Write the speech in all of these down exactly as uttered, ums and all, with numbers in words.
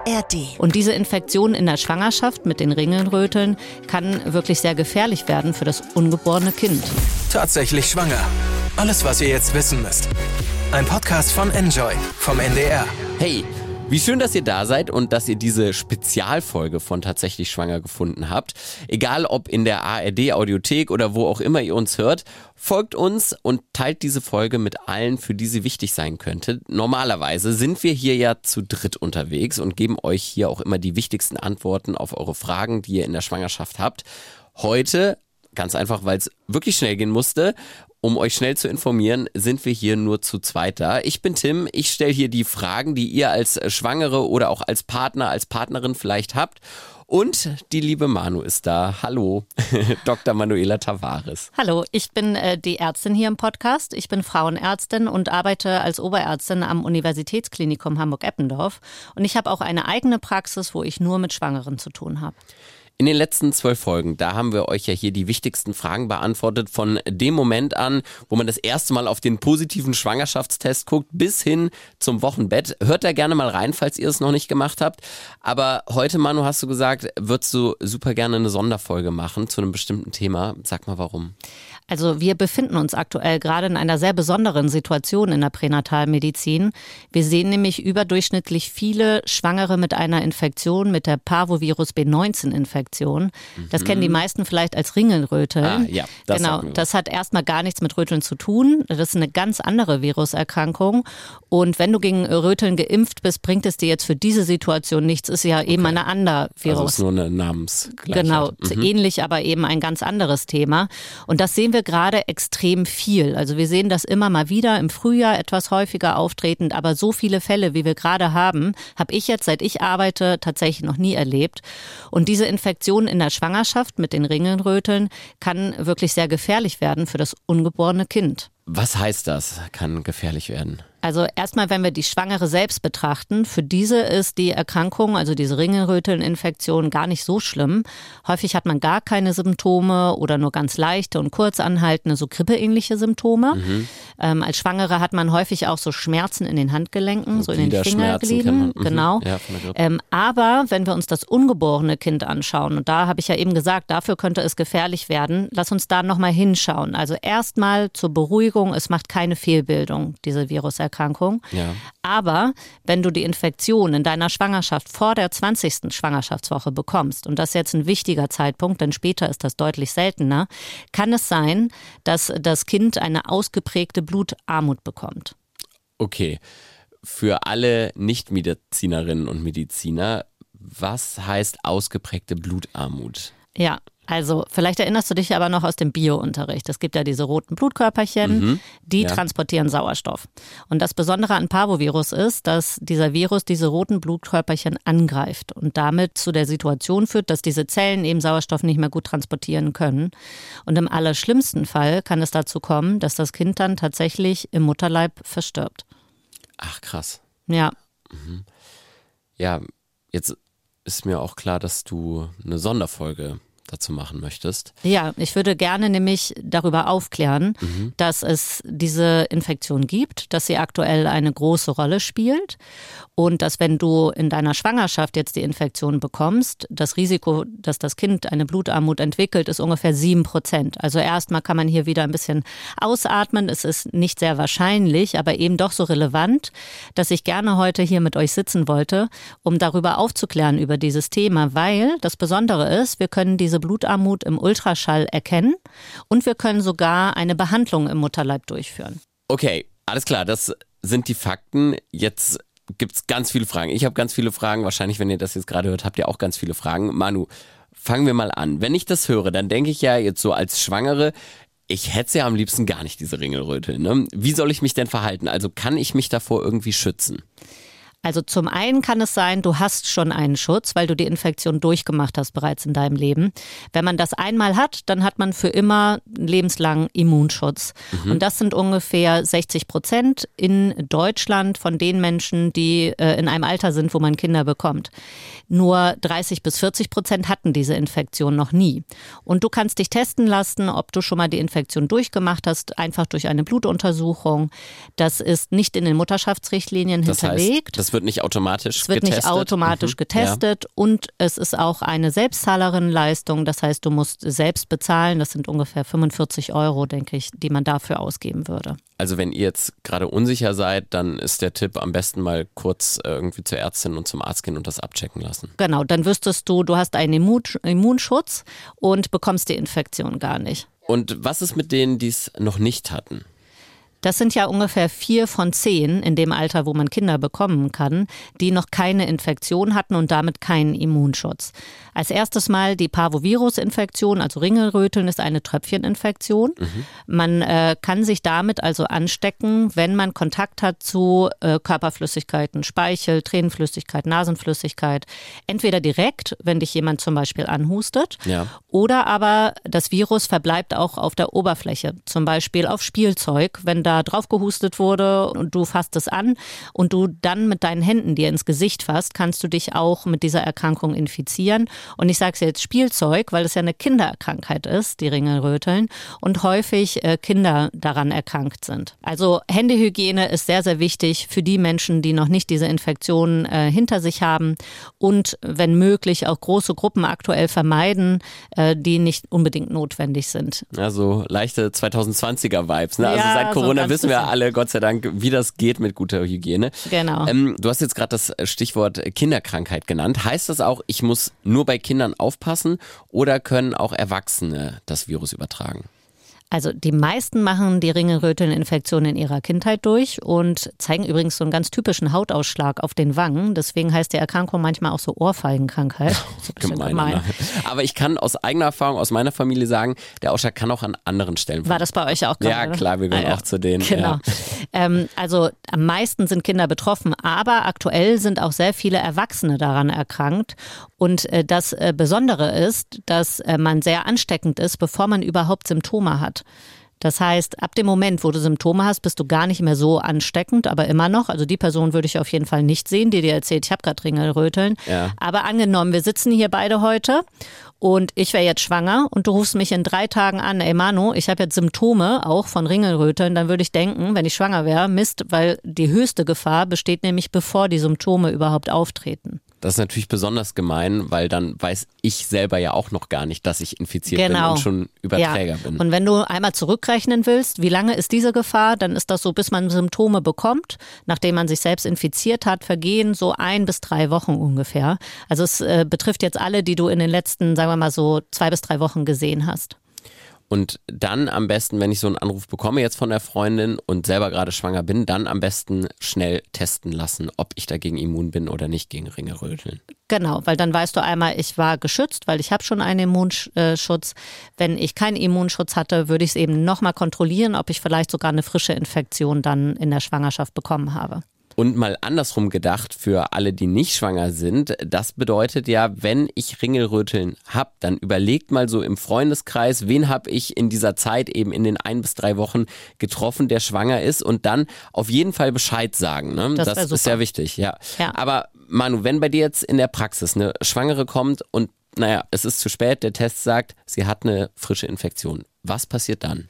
R D. Und diese Infektion in der Schwangerschaft mit den Ringelröteln kann wirklich sehr gefährlich werden für das ungeborene Kind. Tatsächlich schwanger. Alles, was ihr jetzt wissen müsst. Ein Podcast von Enjoy vom N D R. Hey, wie schön, dass ihr da seid und dass ihr diese Spezialfolge von Tatsächlich Schwanger gefunden habt. Egal ob in der A R D-Audiothek oder wo auch immer ihr uns hört, folgt uns und teilt diese Folge mit allen, für die sie wichtig sein könnte. Normalerweise sind wir hier ja zu dritt unterwegs und geben euch hier auch immer die wichtigsten Antworten auf eure Fragen, die ihr in der Schwangerschaft habt. Heute, ganz einfach, weil es wirklich schnell gehen musste, um euch schnell zu informieren, sind wir hier nur zu zweit da. Ich bin Tim, ich stelle hier die Fragen, die ihr als Schwangere oder auch als Partner, als Partnerin vielleicht habt. Und die liebe Manu ist da. Hallo, Doktor Manuela Tavares. Hallo, ich bin äh, die Ärztin hier im Podcast. Ich bin Frauenärztin und arbeite als Oberärztin am Universitätsklinikum Hamburg-Eppendorf. Und ich habe auch eine eigene Praxis, wo ich nur mit Schwangeren zu tun habe. In den letzten zwölf Folgen, da haben wir euch ja hier die wichtigsten Fragen beantwortet, von dem Moment an, wo man das erste Mal auf den positiven Schwangerschaftstest guckt, bis hin zum Wochenbett. Hört da gerne mal rein, falls ihr es noch nicht gemacht habt. Aber heute, Manu, hast du gesagt, würdest du super gerne eine Sonderfolge machen zu einem bestimmten Thema. Sag mal, warum? Also wir befinden uns aktuell gerade in einer sehr besonderen Situation in der Pränatalmedizin. Wir sehen nämlich überdurchschnittlich viele Schwangere mit einer Infektion, mit der Parvovirus B neunzehn Infektion. Das mhm. kennen die meisten vielleicht als Ringelröteln. Ah, ja, das genau, das hat erstmal gar nichts mit Röteln zu tun. Das ist eine ganz andere Viruserkrankung. Und wenn du gegen Röteln geimpft bist, bringt es dir jetzt für diese Situation nichts. Ist ja eben okay. eine andere Virus. Also ist nur eine Namensgleichheit. Genau, mhm. ähnlich, aber eben ein ganz anderes Thema. Und das sehen wir gerade extrem viel. Also wir sehen das immer mal wieder im Frühjahr etwas häufiger auftretend, aber so viele Fälle, wie wir gerade haben, habe ich jetzt, seit ich arbeite, tatsächlich noch nie erlebt. Und diese Infektion in der Schwangerschaft mit den Ringelröteln kann wirklich sehr gefährlich werden für das ungeborene Kind. Was heißt das? Kann gefährlich werden? Also erstmal, wenn wir die Schwangere selbst betrachten, für diese ist die Erkrankung, also diese Ringelrötelninfektion, gar nicht so schlimm. Häufig hat man gar keine Symptome oder nur ganz leichte und kurz anhaltende, so grippeähnliche Symptome. Mhm. Ähm, als Schwangere hat man häufig auch so Schmerzen in den Handgelenken, so, so in den Fingergliedern. Mhm. Genau. Ja, ähm, aber wenn wir uns das ungeborene Kind anschauen, und da habe ich ja eben gesagt, dafür könnte es gefährlich werden, lass uns da nochmal hinschauen. Also erstmal zur Beruhigung, es macht keine Fehlbildung, diese Viruserkrankung. Erkrankung. Ja. Aber wenn du die Infektion in deiner Schwangerschaft vor der zwanzigsten Schwangerschaftswoche bekommst, und das ist jetzt ein wichtiger Zeitpunkt, denn später ist das deutlich seltener, kann es sein, dass das Kind eine ausgeprägte Blutarmut bekommt. Okay, für alle Nichtmedizinerinnen und Mediziner, was heißt ausgeprägte Blutarmut? Ja, also vielleicht erinnerst du dich aber noch aus dem Biounterricht. Es gibt ja diese roten Blutkörperchen, mhm. die ja. transportieren Sauerstoff. Und das Besondere an Parvovirus ist, dass dieser Virus diese roten Blutkörperchen angreift und damit zu der Situation führt, dass diese Zellen eben Sauerstoff nicht mehr gut transportieren können. Und im allerschlimmsten Fall kann es dazu kommen, dass das Kind dann tatsächlich im Mutterleib verstirbt. Ach, krass. Ja. Mhm. Ja, jetzt ist mir auch klar, dass du eine Sonderfolge dazu machen möchtest. Ja, ich würde gerne nämlich darüber aufklären, mhm. dass es diese Infektion gibt, dass sie aktuell eine große Rolle spielt und dass, wenn du in deiner Schwangerschaft jetzt die Infektion bekommst, das Risiko, dass das Kind eine Blutarmut entwickelt, ist ungefähr sieben Prozent. Also erstmal kann man hier wieder ein bisschen ausatmen. Es ist nicht sehr wahrscheinlich, aber eben doch so relevant, dass ich gerne heute hier mit euch sitzen wollte, um darüber aufzuklären über dieses Thema, weil das Besondere ist, wir können diese Blutarmut im Ultraschall erkennen und wir können sogar eine Behandlung im Mutterleib durchführen. Okay, alles klar, das sind die Fakten. Jetzt gibt es ganz viele Fragen. Ich habe ganz viele Fragen. Wahrscheinlich, wenn ihr das jetzt gerade hört, habt ihr auch ganz viele Fragen. Manu, fangen wir mal an. Wenn ich das höre, dann denke ich ja jetzt so als Schwangere, ich hätte ja am liebsten gar nicht diese Ringelröteln. Ne? Wie soll ich mich denn verhalten? Also kann ich mich davor irgendwie schützen? Also zum einen kann es sein, du hast schon einen Schutz, weil du die Infektion durchgemacht hast bereits in deinem Leben. Wenn man das einmal hat, dann hat man für immer lebenslang Immunschutz. Mhm. Und das sind ungefähr sechzig Prozent in Deutschland von den Menschen, die äh, in einem Alter sind, wo man Kinder bekommt. Nur dreißig bis vierzig Prozent hatten diese Infektion noch nie. Und du kannst dich testen lassen, ob du schon mal die Infektion durchgemacht hast, einfach durch eine Blutuntersuchung. Das ist nicht in den Mutterschaftsrichtlinien das hinterlegt. Heißt, Das wird nicht automatisch Es wird getestet? nicht automatisch mhm. getestet ja. und es ist auch eine Selbstzahlerin-Leistung. Das heißt, du musst selbst bezahlen. Das sind ungefähr fünfundvierzig Euro, denke ich, die man dafür ausgeben würde. Also wenn ihr jetzt gerade unsicher seid, dann ist der Tipp am besten mal kurz irgendwie zur Ärztin und zum Arzt gehen und das abchecken lassen. Genau, dann wüsstest du, du hast einen Immun- Immunschutz und bekommst die Infektion gar nicht. Und was ist mit denen, die es noch nicht hatten? Das sind ja ungefähr vier von zehn in dem Alter, wo man Kinder bekommen kann, die noch keine Infektion hatten und damit keinen Immunschutz. Als erstes mal die Parvovirus-Infektion, also Ringelröteln, ist eine Tröpfcheninfektion. Mhm. Man äh, kann sich damit also anstecken, wenn man Kontakt hat zu äh, Körperflüssigkeiten, Speichel, Tränenflüssigkeit, Nasenflüssigkeit. Entweder direkt, wenn dich jemand zum Beispiel anhustet, ja. oder aber das Virus verbleibt auch auf der Oberfläche, zum Beispiel auf Spielzeug, wenn da drauf gehustet wurde und du fasst es an und du dann mit deinen Händen dir ins Gesicht fasst, kannst du dich auch mit dieser Erkrankung infizieren. Und ich sage es jetzt Spielzeug, weil es ja eine Kinderkrankheit ist, die Ringelröteln, und häufig äh, Kinder daran erkrankt sind. Also Händehygiene ist sehr, sehr wichtig für die Menschen, die noch nicht diese Infektion äh, hinter sich haben und wenn möglich auch große Gruppen aktuell vermeiden, äh, die nicht unbedingt notwendig sind. Also leichte zweitausendzwanziger-Vibes. Ne? Also ja, seit Corona so wissen wir bisschen. alle, Gott sei Dank, wie das geht mit guter Hygiene. Genau. Ähm, du hast jetzt gerade das Stichwort Kinderkrankheit genannt. Heißt das auch, ich muss nur bei Kindern aufpassen oder können auch Erwachsene das Virus übertragen? Also die meisten machen die Ringelröteln-Infektion in ihrer Kindheit durch und zeigen übrigens so einen ganz typischen Hautausschlag auf den Wangen. Deswegen heißt die Erkrankung manchmal auch so Ohrfeigenkrankheit. So Gemein, gemein. Aber ich kann aus eigener Erfahrung, aus meiner Familie sagen, der Ausschlag kann auch an anderen Stellen. War das bei euch auch gerade? Ja, klar, wir gehören ah, ja. auch zu denen. Genau. Ja. Ähm, also am meisten sind Kinder betroffen, aber aktuell sind auch sehr viele Erwachsene daran erkrankt. Und äh, das äh, Besondere ist, dass äh, man sehr ansteckend ist, bevor man überhaupt Symptome hat. Das heißt, ab dem Moment, wo du Symptome hast, bist du gar nicht mehr so ansteckend, aber immer noch. Also die Person würde ich auf jeden Fall nicht sehen, die dir erzählt, ich habe gerade Ringelröteln. Ja. Aber angenommen, wir sitzen hier beide heute und ich wäre jetzt schwanger und du rufst mich in drei Tagen an, ey Manu, ich habe jetzt Symptome auch von Ringelröteln, dann würde ich denken, wenn ich schwanger wäre, Mist, weil die höchste Gefahr besteht nämlich, bevor die Symptome überhaupt auftreten. Das ist natürlich besonders gemein, weil dann weiß ich selber ja auch noch gar nicht, dass ich infiziert genau. bin und schon Überträger ja. bin. Und wenn du einmal zurückrechnen willst, wie lange ist diese Gefahr, dann ist das so, bis man Symptome bekommt, nachdem man sich selbst infiziert hat, vergehen so ein bis drei Wochen ungefähr. Also es äh, betrifft jetzt alle, die du in den letzten, sagen wir mal so, zwei bis drei Wochen gesehen hast. Und dann am besten, wenn ich so einen Anruf bekomme jetzt von der Freundin und selber gerade schwanger bin, dann am besten schnell testen lassen, ob ich dagegen immun bin oder nicht gegen Ringelröteln. Genau, weil dann weißt du einmal, ich war geschützt, weil ich habe schon einen Immunschutz. Wenn ich keinen Immunschutz hatte, würde ich es eben nochmal kontrollieren, ob ich vielleicht sogar eine frische Infektion dann in der Schwangerschaft bekommen habe. Und mal andersrum gedacht, für alle, die nicht schwanger sind, das bedeutet ja, wenn ich Ringelröteln habe, dann überlegt mal so im Freundeskreis, wen habe ich in dieser Zeit eben in den ein bis drei Wochen getroffen, der schwanger ist und dann auf jeden Fall Bescheid sagen. Ne? Das, das ist sehr wichtig, ja. ja. Aber Manu, wenn bei dir jetzt in der Praxis eine Schwangere kommt und naja, es ist zu spät, der Test sagt, sie hat eine frische Infektion, was passiert dann?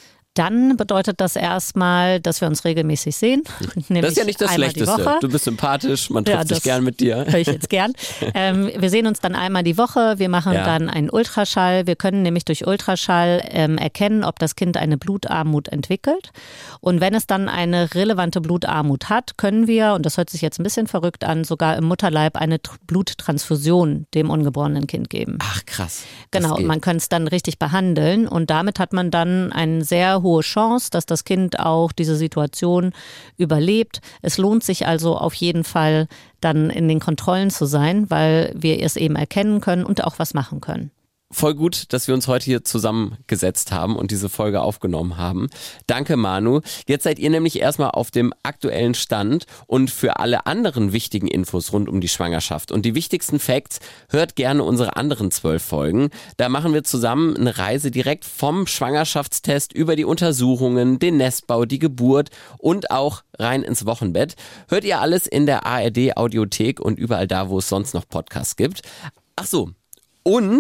Dann bedeutet das erstmal, dass wir uns regelmäßig sehen. Das ist ja nicht das Schlechteste. Du bist sympathisch, man trifft ja, sich gern mit dir. Höre ich jetzt gern. Ähm, wir sehen uns dann einmal die Woche. Wir machen ja. dann einen Ultraschall. Wir können nämlich durch Ultraschall ähm, erkennen, ob das Kind eine Blutarmut entwickelt. Und wenn es dann eine relevante Blutarmut hat, können wir, und das hört sich jetzt ein bisschen verrückt an, sogar im Mutterleib eine Tr- Bluttransfusion dem ungeborenen Kind geben. Ach krass. Genau, und man kann es dann richtig behandeln. Und damit hat man dann einen sehr hohe Chance, dass das Kind auch diese Situation überlebt. Es lohnt sich also auf jeden Fall, dann in den Kontrollen zu sein, weil wir es eben erkennen können und auch was machen können. Voll gut, dass wir uns heute hier zusammengesetzt haben und diese Folge aufgenommen haben. Danke, Manu. Jetzt seid ihr nämlich erstmal auf dem aktuellen Stand und für alle anderen wichtigen Infos rund um die Schwangerschaft und die wichtigsten Facts hört gerne unsere anderen zwölf Folgen. Da machen wir zusammen eine Reise direkt vom Schwangerschaftstest über die Untersuchungen, den Nestbau, die Geburt und auch rein ins Wochenbett. Hört ihr alles in der A R D Audiothek und überall da, wo es sonst noch Podcasts gibt. Ach so. Und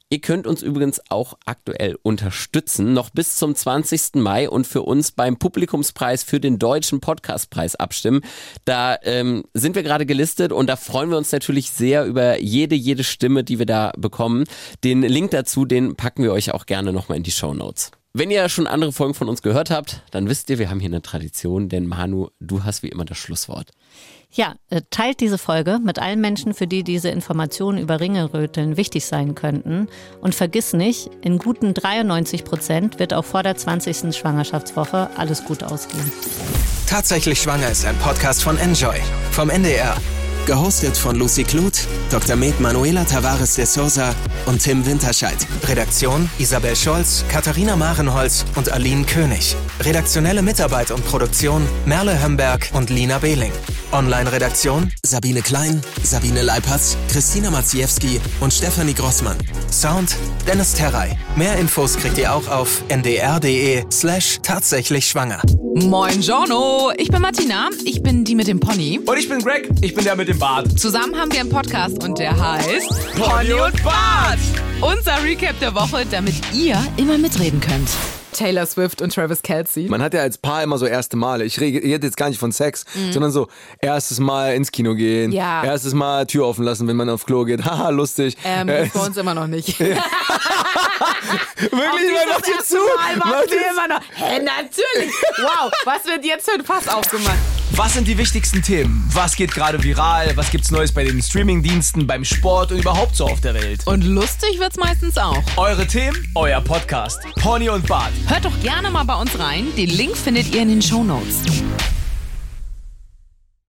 Ihr könnt uns übrigens auch aktuell unterstützen, noch bis zum zwanzigsten Mai und für uns beim Publikumspreis für den Deutschen Podcastpreis abstimmen. Da ähm, sind wir gerade gelistet und da freuen wir uns natürlich sehr über jede, jede Stimme, die wir da bekommen. Den Link dazu, den packen wir euch auch gerne nochmal in die Shownotes. Wenn ihr schon andere Folgen von uns gehört habt, dann wisst ihr, wir haben hier eine Tradition, denn Manu, du hast wie immer das Schlusswort. Ja, teilt diese Folge mit allen Menschen, für die diese Informationen über Ringelröteln wichtig sein könnten. Und vergiss nicht, in guten dreiundneunzig Prozent wird auch vor der zwanzigsten Schwangerschaftswoche alles gut ausgehen. Tatsächlich schwanger ist ein Podcast von Enjoy vom N D R. Gehostet von Lucy Kluth, Doktor Med Manuela Tavares de Sousa und Tim Winterscheid. Redaktion Isabel Scholz, Katharina Marenholz und Aline König. Redaktionelle Mitarbeit und Produktion Merle Hömberg und Lina Behling. Online-Redaktion Sabine Klein, Sabine Leipertz, Christina Maciejewski und Stefanie Grossmann. Sound Dennis Terrey. Mehr Infos kriegt ihr auch auf ndr.de slash tatsächlich schwanger. Moin Giorno, ich bin Martina, ich bin die mit dem Pony. Und ich bin Greg, ich bin der mit dem Bart. Zusammen haben wir einen Podcast und der heißt Pony und Bart. Unser Recap der Woche, damit ihr immer mitreden könnt. Taylor Swift und Travis Kelce. Man hat ja als Paar immer so erste Male. Ich rede jetzt gar nicht von Sex, mhm. sondern so erstes Mal ins Kino gehen, ja. erstes Mal Tür offen lassen, wenn man aufs Klo geht. Haha, lustig. Ähm, äh, bei uns immer noch nicht. Wirklich, man macht hier zu. Macht wir immer noch. Hä, natürlich. Wow, was wird jetzt für ein Fass aufgemacht? Was sind die wichtigsten Themen? Was geht gerade viral? Was gibt's Neues bei den Streamingdiensten, beim Sport und überhaupt so auf der Welt? Und lustig wird's meistens auch. Eure Themen, euer Podcast. Pony und Bart. Hört doch gerne mal bei uns rein. Den Link findet ihr in den Shownotes.